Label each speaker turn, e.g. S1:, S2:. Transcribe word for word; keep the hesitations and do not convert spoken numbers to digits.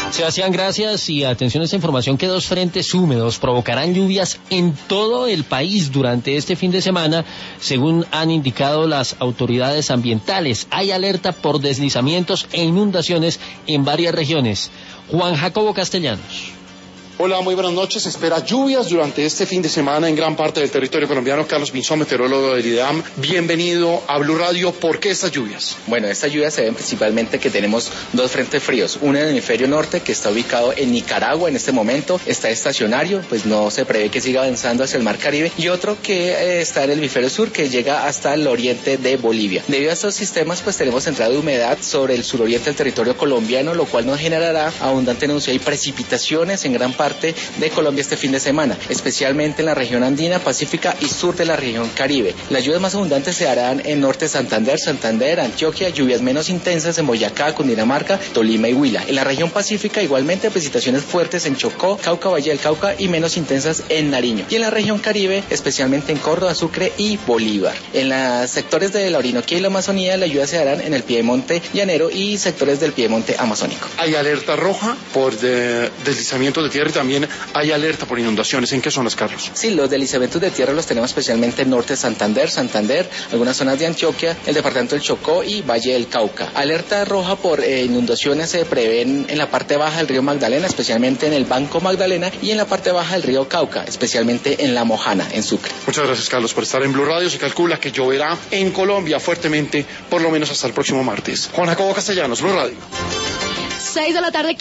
S1: Sebastián, gracias y atención a esta información que dos frentes húmedos provocarán lluvias en todo el país durante este fin de semana, según han indicado las autoridades ambientales. Hay alerta por deslizamientos e inundaciones en varias regiones. Juan Jacobo Castellanos.
S2: Hola, muy buenas noches. Se espera lluvias durante este fin de semana en gran parte del territorio colombiano. Carlos Pinzón, meteorólogo del IDEAM. Bienvenido a Blue Radio. ¿Por qué estas lluvias?
S3: Bueno, estas lluvias se ven principalmente que tenemos dos frentes fríos. Uno en el hemisferio norte, que está ubicado en Nicaragua en este momento. Está estacionario, pues no se prevé que siga avanzando hacia el mar Caribe. Y otro que eh, está en el hemisferio sur, que llega hasta el oriente de Bolivia. Debido a estos sistemas, pues tenemos entrada de humedad sobre el suroriente del territorio colombiano, lo cual nos generará abundante nubosidad y precipitaciones en gran parte parte de Colombia este fin de semana, especialmente en la región andina, pacífica y sur de la región Caribe. Las lluvias más abundantes se harán en norte de Santander, Santander, Antioquia, lluvias menos intensas en Boyacá, Cundinamarca, Tolima y Huila. En la región pacífica igualmente precipitaciones fuertes en Chocó, Cauca, Valle del Cauca y menos intensas en Nariño. Y en la región Caribe, especialmente en Córdoba, Sucre y Bolívar. En los sectores de la Orinoquía y la Amazonía, las lluvias se darán en el piedemonte llanero y sectores del piedemonte amazónico.
S2: Hay alerta roja por de deslizamientos de tierra y también hay alerta por inundaciones. ¿En qué zonas, Carlos?
S3: Sí, los deslizamientos de tierra los tenemos especialmente en norte de Santander, Santander, algunas zonas de Antioquia, el departamento del Chocó y Valle del Cauca. Alerta roja por eh, inundaciones se prevén en la parte baja del río Magdalena, especialmente en el Banco Magdalena, y en la parte baja del río Cauca, especialmente en La Mojana, en Sucre.
S2: Muchas gracias, Carlos, por estar en Blue Radio. Se calcula que lloverá en Colombia fuertemente, por lo menos hasta el próximo martes. Juan Jacobo Castellanos, Blue Radio.
S4: seis de la tarde.